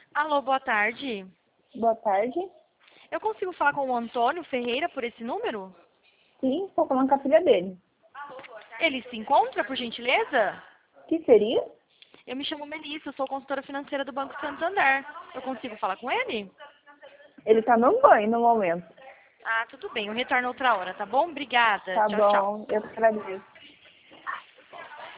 Alô, boa tarde. Boa tarde. Eu consigo falar com o Antônio Ferreira por esse número? Sim, estou falando com a filha dele. Ele se encontra, por gentileza? Que seria? Eu me chamo Melissa, eu sou consultora financeira do Banco Santander. Eu consigo falar com ele? Ele está no banho no momento. Ah, tudo bem, eu retorno outra hora, tá bom? Obrigada. Tá Tchau, tchau. bom, eu que agradeço.